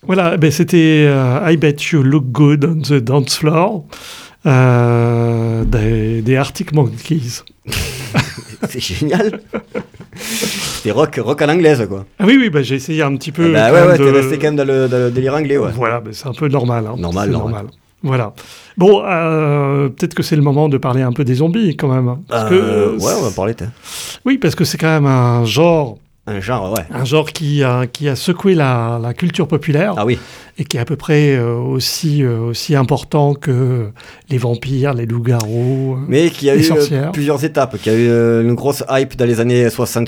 Voilà, ben c'était I Bet You Look Good on the Dance Floor des Arctic Monkeys.
C'est génial. C'est rock à l'anglaise, quoi.
Ah oui, bah, j'ai essayé un petit peu.
T'es resté quand même dans le délire anglais, ouais.
Voilà, bah, c'est un peu normal. Hein.
Normal.
Voilà. Bon, peut-être que c'est le moment de parler un peu des zombies, quand même. Parce que,
ouais, on va parler.
Oui, parce que c'est quand même un genre...
Un genre
qui a secoué la culture populaire.
Ah oui.
Et qui est à peu près aussi important que les vampires, les loups-garous,
mais qui a
les
eu
sorcières.
Plusieurs étapes, qui a eu une grosse hype dans les années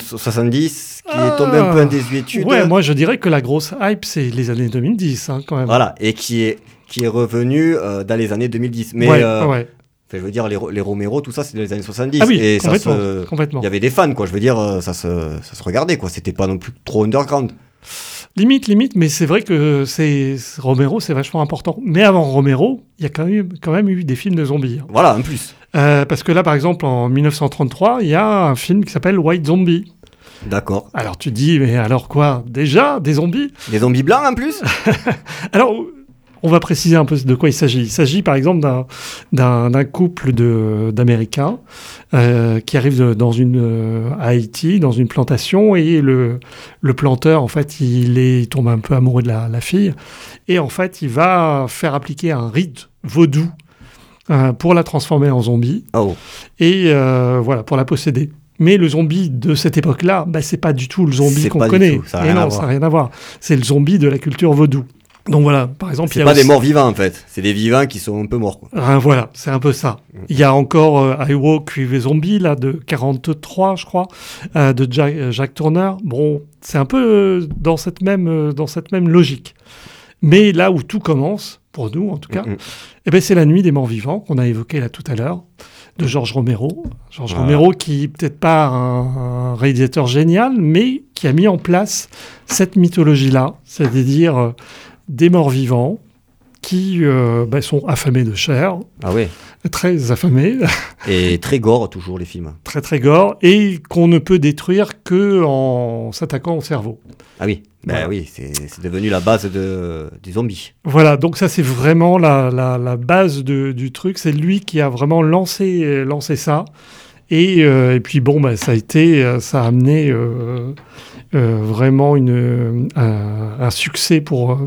70, qui est tombé un peu en désuétude.
Ouais, moi je dirais que la grosse hype, c'est les années 2010, hein, quand même.
Voilà, et qui est revenu dans les années 2010. Mais
ouais.
Je veux dire, les Romero, tout ça, c'est dans les années 70.
Ah oui,
et
complètement.
Il y avait des fans, quoi. Je veux dire, ça se regardait, quoi. C'était pas non plus trop underground.
Limite, mais c'est vrai que Romero, c'est vachement important. Mais avant Romero, il y a quand même eu des films de zombies. Hein.
Voilà, en plus.
Parce que là, par exemple, en 1933, il y a un film qui s'appelle White Zombie.
D'accord.
Alors tu dis, mais alors quoi ? Déjà, des zombies ?
Des zombies blancs, en plus ?
Alors... On va préciser un peu de quoi il s'agit. Il s'agit par exemple d'un couple d'Américains qui arrive à Haïti, dans une plantation, et le planteur, en fait, il tombe un peu amoureux de la fille, et en fait, il va faire appliquer un rite vaudou pour la transformer en zombie, et voilà, pour la posséder. Mais le zombie de cette époque-là, c'est pas du tout le zombie qu'on connaît.
Ça n'a
rien à voir. C'est le zombie de la culture vaudou. Donc voilà, par exemple...
C'est pas des morts vivants, en fait. C'est des vivants qui sont un peu morts, quoi.
Voilà, c'est un peu ça. Il y a encore I Walk with a Zombie, là, de 43, je crois, de Jack Turner. Bon, c'est un peu dans cette même logique. Mais là où tout commence, pour nous en tout cas, c'est La Nuit des Morts Vivants, qu'on a évoqué là tout à l'heure, de George Romero. Romero, qui peut-être pas un réalisateur génial, mais qui a mis en place cette mythologie-là, c'est-à-dire... des morts vivants qui sont affamés de chair.
Ah oui.
Très affamés.
Et très gore, toujours, les films.
Très, très gore. Et qu'on ne peut détruire qu'en s'attaquant au cerveau.
Ah oui. Voilà. Oui, c'est devenu la base du zombie. Voilà,
donc ça, c'est vraiment la base du truc. C'est lui qui a vraiment lancé ça. Et puis, ça a amené... vraiment un succès pour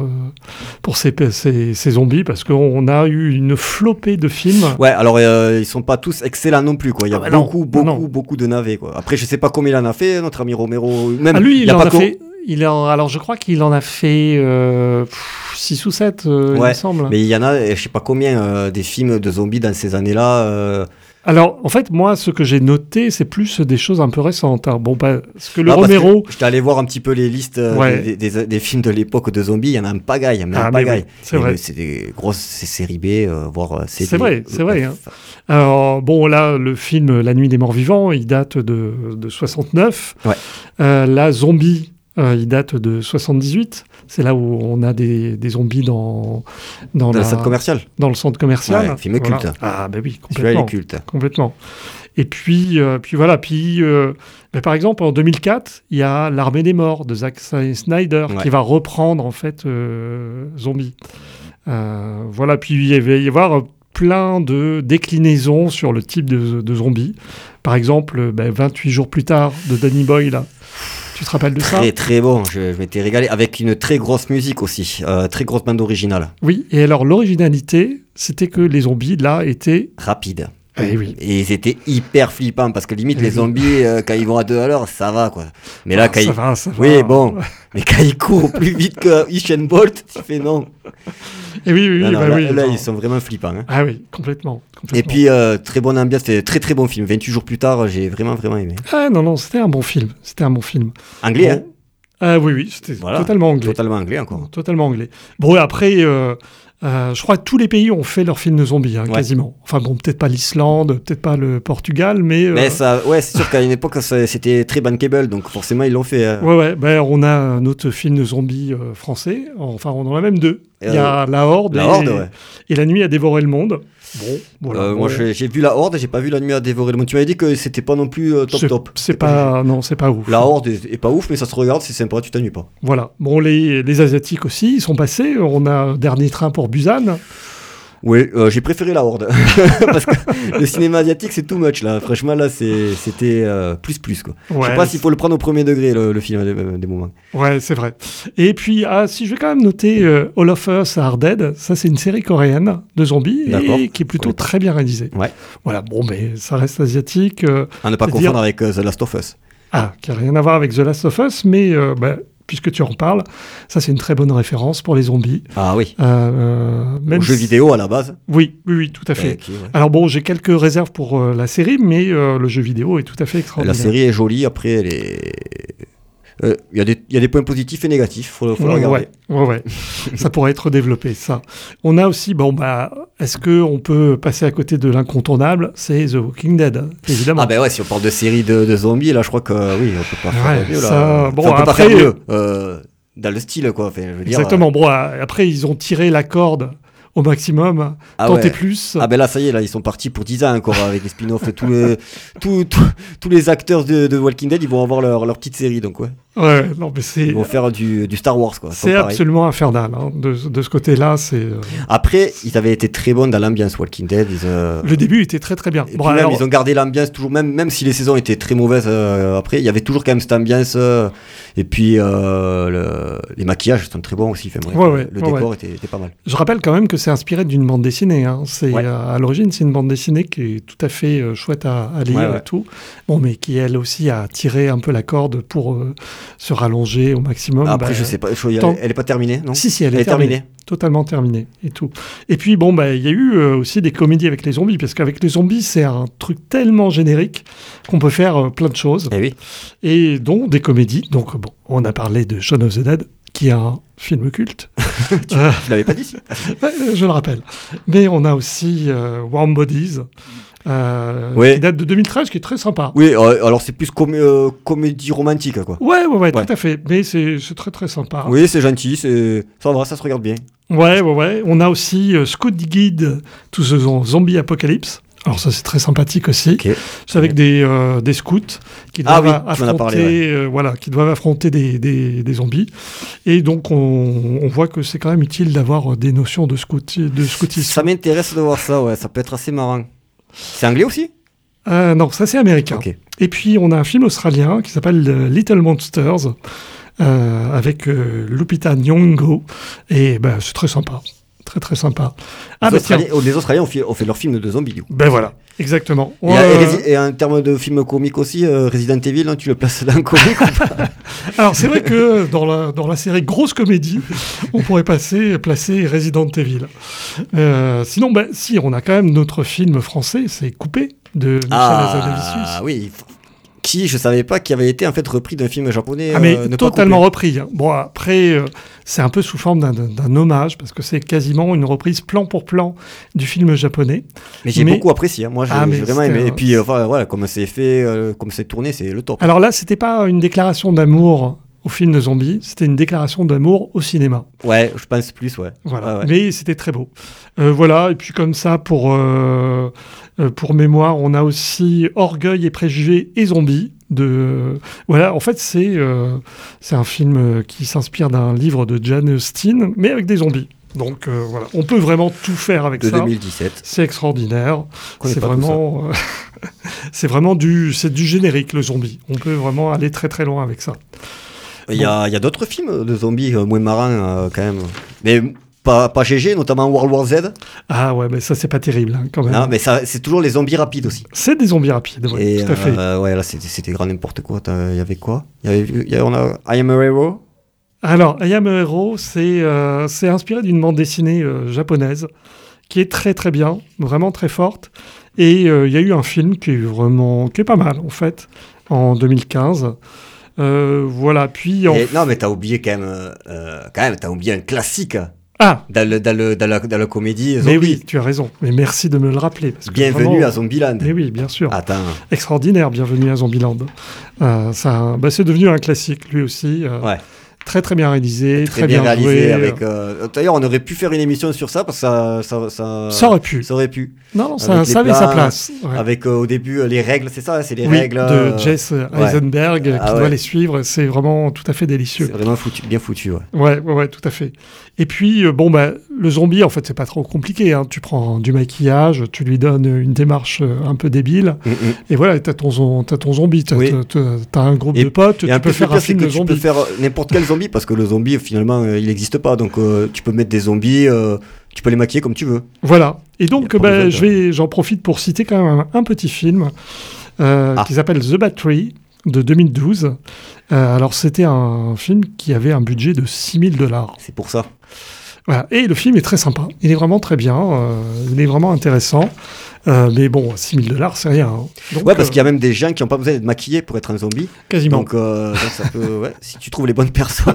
ces zombies, parce qu'on a eu une flopée de films.
Ouais, alors ils sont pas tous excellents non plus, quoi. Il y a beaucoup de navets, quoi. Après, je sais pas combien il en a fait, notre ami Romero. Même,
lui, il en a fait. Alors, je crois qu'il en a fait 6 ou 7, il me semble.
Mais il y en a, je sais pas combien, des films de zombies dans ces années-là.
Alors, en fait, moi, ce que j'ai noté, c'est plus des choses un peu récentes. Hein. Bon, parce que le Romero...
Je t'ai allé voir un petit peu les listes des films de l'époque de zombies. Il y en a un pagaille.
Oui, c'est vrai.
C'est des grosses séries B, voire CD.
C'est vrai. Hein. Alors, bon, là, le film La Nuit des Morts Vivants, il date de 69. Ouais. Là, Zombie... il date de 78. C'est là où on a des zombies dans
le centre commercial.
Dans le centre commercial.
Ouais, film culte.
Ah, oui, complètement.
Culte.
Complètement. Et puis voilà. Par exemple, en 2004, il y a L'Armée des Morts de Zack Snyder qui va reprendre, en fait, Zombie. Voilà. Puis il va y avoir plein de déclinaisons sur le type de zombies. Par exemple, 28 jours plus tard, de Danny Boyle, là. Tu te rappelles de ça ?
Très très bon, je m'étais régalé, avec une très grosse musique aussi, très grosse bande originale.
Oui, et alors l'originalité, c'était que les zombies, là, étaient...
rapides.
Oui.
Et ils étaient hyper flippants, parce que limite, les zombies, quand ils vont à 2 à l'heure, ça va, quoi. Mais là, quand
ça va.
Oui, bon, mais quand ils courent plus vite que Usain Bolt, tu fais non.
Et oui.
Là, ils sont vraiment flippants. Hein.
Ah oui, complètement.
Et puis, très bonne ambiance, c'était très très bon film. 28 jours plus tard, j'ai vraiment aimé.
Ah non, c'était un bon film.
Anglais, hein ?
Oui, c'était totalement anglais.
Totalement anglais encore.
Totalement anglais. Bon, après, Je crois que tous les pays ont fait leur film de zombies, quasiment. Enfin bon, peut-être pas l'Islande, peut-être pas le Portugal, mais...
Mais ça, c'est sûr qu'à une époque, c'était très bankable, donc forcément, ils l'ont fait.
Ouais, on a un autre film de zombies français. Enfin, on en a même deux. Il y a La Horde, et La Nuit a dévoré le monde. Bon, voilà.
Moi, j'ai vu La Horde, j'ai pas vu La Nuit a dévoré le monde. Tu m'avais dit que c'était pas non plus top.
C'est pas ouf.
La Horde est pas ouf, mais ça se regarde, c'est sympa, tu t'ennuies pas.
Voilà. Bon, les Asiatiques aussi, ils sont passés. On a Dernier train pour Busan.
Oui, j'ai préféré La Horde. Parce que le cinéma asiatique, c'est too much, là. Franchement, là, c'était plus, quoi. Ouais, je sais pas s'il faut le prendre au premier degré, le film, des moments.
Ouais, c'est vrai. Et puis, si je vais quand même noter All of Us Are Dead, ça, c'est une série coréenne de zombies et qui est plutôt très bien réalisée. Ouais. Voilà, bon, mais ça reste asiatique.
À ne pas confondre avec The Last of Us.
Ah, qui n'a rien à voir avec The Last of Us, mais... puisque tu en parles, ça c'est une très bonne référence pour les zombies.
Ah oui.
Même
jeu vidéo à la base.
Oui, tout à fait. Okay, ouais. Alors bon, j'ai quelques réserves pour la série, mais le jeu vidéo est tout à fait extraordinaire.
La série est jolie, après elle est... Il y a des points positifs et négatifs, faut le regarder.
Ouais. Ça pourrait être développé, ça. On a aussi, est-ce qu'on peut passer à côté de l'incontournable? C'est The Walking Dead, évidemment.
Ah ben ouais, si on parle de série de zombies, là je crois que oui, on peut pas faire mieux. Là.
Bon,
on peut
après,
pas faire mieux, dans le style, quoi. Enfin, je veux
exactement, après ils ont tiré la corde au maximum, tenter plus.
Ah ben là, ça y est, là, ils sont partis pour 10 ans encore avec les spin-offs et tous les acteurs de Walking Dead, ils vont avoir leur petite série, donc ouais.
Ouais, non, mais c'est...
Ils vont faire du Star Wars, quoi.
C'est absolument infernal, de ce côté-là, c'est...
Après, ils avaient été très bons dans l'ambiance Walking Dead.
Le début était très très bien.
Et puis même, ils ont gardé l'ambiance toujours, même si les saisons étaient très mauvaises après, il y avait toujours quand même cette ambiance. Et puis, les maquillages sont très bons aussi. Le décor était pas mal.
Je rappelle quand même que c'est inspiré d'une bande dessinée. À l'origine, c'est une bande dessinée qui est tout à fait chouette à lire et tout. Bon, mais qui, elle aussi, a tiré un peu la corde pour... se rallonger au maximum.
Après, je sais pas, elle n'est pas terminée, non?
Si, elle est terminée. Totalement terminée et tout. Et puis, il y a eu aussi des comédies avec les zombies, parce qu'avec les zombies, c'est un truc tellement générique qu'on peut faire plein de choses.
Et oui.
Et donc, des comédies. Donc, on a parlé de Shaun of the Dead, qui est un film culte.
Tu l'avais pas dit?
Je le rappelle. Mais on a aussi Warm Bodies, qui date de 2013, qui est très sympa.
Oui, alors c'est plus comédie romantique, quoi.
Ouais, tout à fait. Mais c'est très très sympa.
Oui, c'est gentil, ça va, ça se regarde bien.
Ouais. On a aussi Scout Guide to the Zombie Apocalypse. Alors ça, c'est très sympathique aussi. Okay. C'est avec des scouts qui doivent qui doivent affronter des zombies. Et donc, on voit que c'est quand même utile d'avoir des notions de scoutisme.
Ça m'intéresse de voir ça, ouais. Ça peut être assez marrant. C'est anglais aussi?
Non, ça c'est américain. Okay. Et puis on a un film australien qui s'appelle Little Monsters avec Lupita Nyong'o et c'est très sympa. Très très sympa.
Les Australiens ont fait leur film de zombies, du coup.
Voilà, exactement.
Et en termes de film comique aussi, Resident Evil, tu le places dans le comique ou pas?
Alors c'est vrai que dans la série grosse comédie, on pourrait placer Resident Evil. Sinon, si, on a quand même notre film français, c'est Coupé, de Michel Hazanavicius.
Ah oui, qui, je savais pas, qui avait été en fait repris d'un film japonais.
Mais totalement repris. Bon, après, c'est un peu sous forme d'un hommage, parce que c'est quasiment une reprise plan pour plan du film japonais.
Mais j'ai beaucoup apprécié. Moi, j'ai vraiment aimé. Et puis, voilà, comme c'est fait, comme c'est tourné, c'est le top.
Alors là, c'était pas une déclaration d'amour au film de zombies, c'était une déclaration d'amour au cinéma.
Ouais, je pense plus, ouais.
Voilà, mais c'était très beau. Voilà, et puis comme ça, pour mémoire, on a aussi Orgueil et préjugés et zombies. Voilà, en fait, c'est un film qui s'inspire d'un livre de Jane Austen, mais avec des zombies. Donc voilà, on peut vraiment tout faire avec ça.
De 2017.
C'est extraordinaire. C'est vraiment, c'est du générique, le zombie. On peut vraiment aller très très loin avec ça.
Il y a d'autres films de zombies moins marrants quand même. Mais pas GG, notamment World War Z.
Ah ouais, mais ça c'est pas terrible quand même.
Non, mais ça, c'est toujours les zombies rapides aussi.
C'est des zombies rapides, ouais, tout à fait.
Ouais, là c'était grand n'importe quoi. Il y avait quoi? On a I Am a Hero.
Alors, I Am a Hero, c'est inspiré d'une bande dessinée japonaise qui est très très bien, vraiment très forte. Et il y a eu un film qui est pas mal en fait, en 2015. Voilà, puis...
Non, mais t'as oublié quand même, t'as oublié un classique.
Ah,
dans la comédie Zombie.
Mais oui, tu as raison. Mais merci de me le rappeler. Parce que
Bienvenue
vraiment,
à Zombieland.
Mais oui, bien sûr.
Attends.
Extraordinaire, Bienvenue à Zombieland. C'est devenu un classique, lui aussi.
Ouais.
Très très bien réalisé,
très bien réalisé.
joué.
Avec, d'ailleurs, on aurait pu faire une émission sur ça parce que
ça aurait pu.
Ça aurait pu.
Non, ça avait sa place. Ouais.
Avec au début les règles, c'est ça, c'est les
oui,
règles
de Jesse Eisenberg qui doit les suivre. C'est vraiment tout à fait délicieux.
C'est vraiment bien foutu.
Ouais, tout à fait. Et puis le zombie, en fait, c'est pas trop compliqué. Hein. Tu prends du maquillage, tu lui donnes une démarche un peu débile, et voilà, t'as ton zombie. T'as un groupe de potes. Tu peux faire un film de zombie.
Tu peux faire n'importe quel zombie parce que le zombie finalement il n'existe pas. Donc tu peux mettre des zombies. Tu peux les maquiller comme tu veux.
Voilà. Et donc, j'en profite pour citer quand même un petit film qui s'appelle The Battery de 2012. Alors, c'était un film qui avait un budget de $6,000.
C'est pour ça.
Voilà. Et le film est très sympa. Il est vraiment très bien. Il est vraiment intéressant. Mais bon, $6,000, c'est rien. Hein. Donc,
parce qu'il y a même des gens qui n'ont pas besoin d'être maquillés pour être un zombie.
Quasiment.
Donc ça peut, si tu trouves les bonnes personnes,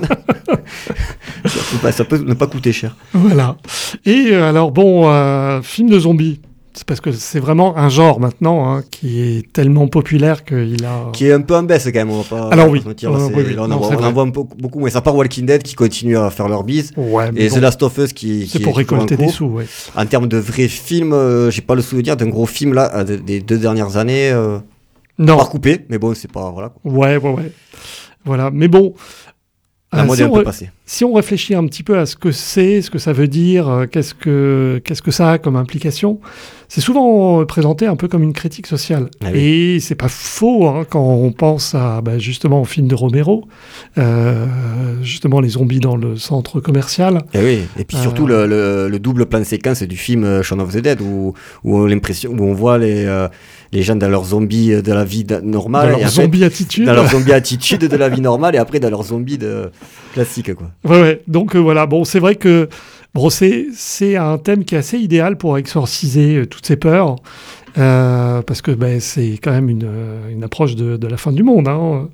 ça peut ne pas coûter cher.
Voilà. Et alors film de zombies. C'est parce que c'est vraiment un genre maintenant qui est tellement populaire qu'il a...
Qui est un peu en baisse quand même, on va pas...
Alors oui.
Là, on en voit beaucoup moins. Ça part Walking Dead qui continue à faire leur bise.
Ouais,
et The Last of Us qui
c'est pour récolter des sous, ouais.
En termes de vrais films, j'ai pas le souvenir d'un gros film là, des 2 dernières années.
Non.
Pas coupé, mais bon, c'est pas... Voilà.
Ouais. Voilà, mais bon...
La mode est un peu passée.
Si on réfléchit un petit peu à ce que c'est, ce que ça veut dire, qu'est-ce que ça a comme implication, c'est souvent présenté un peu comme une critique sociale. Ah oui. Et c'est pas faux quand on pense à justement au film de Romero, justement les zombies dans le centre commercial.
Et oui. Et puis surtout le double plan de séquence du film Shaun of the Dead où on voit les gens dans leur zombie de la vie normale.
Dans leur zombie attitude.
Dans leur zombie attitude de la vie normale et après dans leur zombie classique, quoi.
Ouais. Donc voilà, c'est vrai que c'est un thème qui est assez idéal pour exorciser toutes ces peurs. Parce que c'est quand même une approche de la fin du monde. Hein.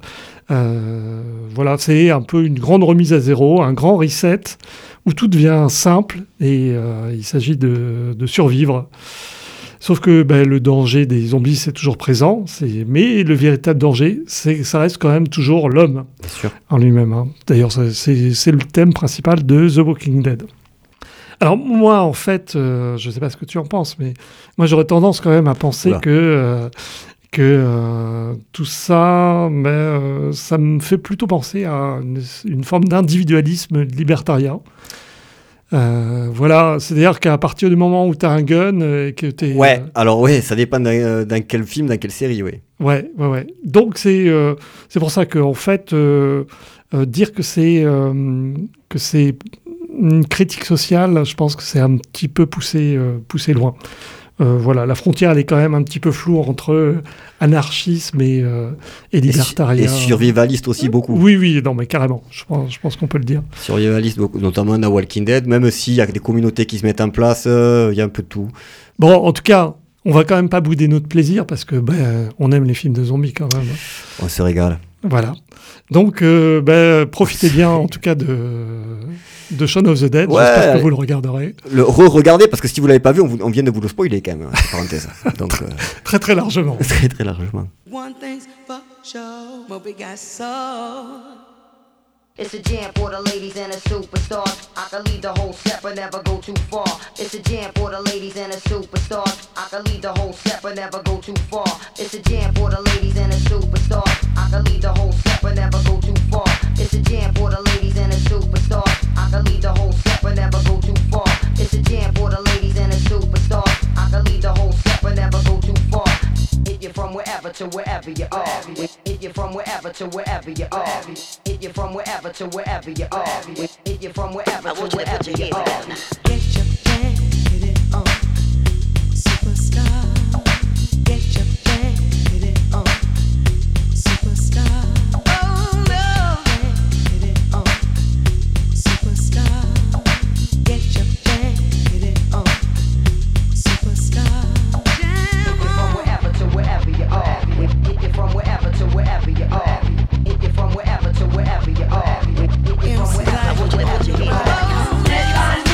Voilà, c'est un peu une grande remise à zéro, un grand reset où tout devient simple et il s'agit de survivre. Sauf que le danger des zombies, c'est toujours présent. Mais le véritable danger, ça reste quand même toujours l'homme en lui-même. Hein. D'ailleurs, c'est le thème principal de The Walking Dead. Alors moi, en fait, je ne sais pas ce que tu en penses, mais moi, j'aurais tendance quand même à penser que tout ça, ça me fait plutôt penser à une forme d'individualisme libertarien. Voilà, c'est-à-dire qu'à partir du moment où tu as un gun et que tu es...
Ouais, alors ça dépend dans quel film, dans quelle série, oui.
Ouais. Donc c'est pour ça qu'en fait, dire que c'est une critique sociale, je pense que c'est un petit peu poussé loin. Voilà, la frontière, elle est quand même un petit peu floue entre anarchisme et libertariat.
Et survivaliste aussi beaucoup.
Oui, non, mais carrément, je pense qu'on peut le dire.
Survivaliste beaucoup, notamment dans Walking Dead, même s'il y a des communautés qui se mettent en place, il y a un peu de tout.
Bon, en tout cas, on va quand même pas bouder notre plaisir parce que on aime les films de zombies quand même.
On se régale.
Voilà. Donc, profitez bien en tout cas de Shaun of the Dead.
Ouais.
J'espère que vous le regarderez.
Regardez, parce que si vous l'avez pas vu, on vient de vous le spoiler quand même, parenthèse. Donc,
très très largement.
Très largement.
One thing's for sure, Moby got soul.
It's a jam for the ladies and the superstars. I can lead the whole step but never go too far. It's a jam for the ladies and the superstars. I can lead the whole step but never go too far. It's a jam for the ladies and the superstars. I can lead the whole step but never go too far. It's a jam for the ladies and the superstars. I can lead the whole step but never go too far. It's a jam for the ladies and the superstars. I can lead the whole step but never go too far. Hit you from wherever to wherever you are. Hit you from wherever to wherever you are. Hit you from wherever to wherever you are. Hit you from wherever to wherever you are.
Get your bang, hit it on. Superstar. Get your bang, hit it on. Superstar. Oh no. Hit it on. Superstar. Get your bang, hit it on. Superstar.
Hit you from wherever to wherever you are. Hit you from wherever to wherever you are. Hit you from wherever to wherever you are. Hit you from wherever to wherever you are.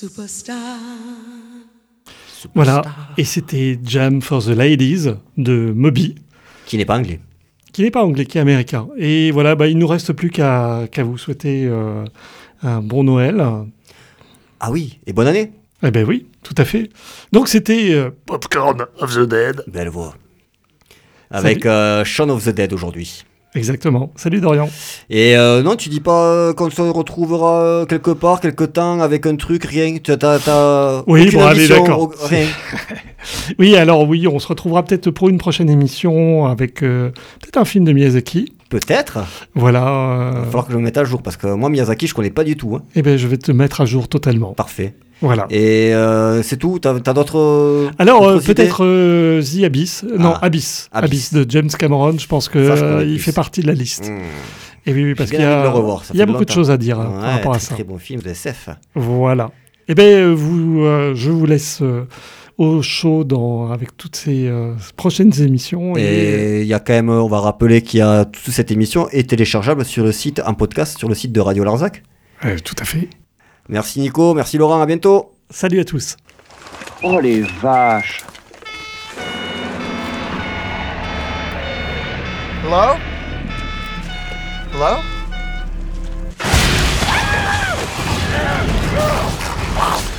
superstar.
Voilà, et c'était Jam for the Ladies de Moby.
Qui n'est pas anglais.
Qui n'est pas anglais, qui est américain. Et voilà, il ne nous reste plus qu'à vous souhaiter un bon Noël.
Ah oui, et bonne année.
Eh ben oui, tout à fait. Donc c'était Popcorn of the Dead.
Belle voix. Avec Shaun of the Dead aujourd'hui.
Exactement. Salut Dorian.
Et non, tu dis pas qu'on se retrouvera quelque part, quelque temps, avec un truc, rien. T'as
oui,
aucune
bon,
ambition,
allez, d'accord.
Rien.
Oui, alors oui, on se retrouvera peut-être pour une prochaine émission avec peut-être un film de Miyazaki.
Peut-être.
Voilà.
Il va falloir que je me mette à jour, parce que moi, Miyazaki, je connais pas du tout. Hein.
Eh bien, je vais te mettre à jour totalement.
Parfait.
Voilà.
Et c'est tout. T'as d'autres.
Alors peut-être The Abyss. Non, Abyss.
Abyss.
Abyss de James Cameron. Je pense que il fait partie de la liste. Et oui, parce qu'il y a beaucoup de choses à dire par rapport à ça.
Très bon film de SF.
Voilà. Eh bien, je vous laisse au chaud avec toutes ces prochaines émissions.
Et il y a quand même, on va rappeler qu'il y a toute cette émission est téléchargeable sur le site, en podcast, sur le site de Radio Larzac.
Tout à fait.
Merci Nico, merci Laurent, à bientôt.
Salut à tous.
Oh les vaches.
Hello? Hello?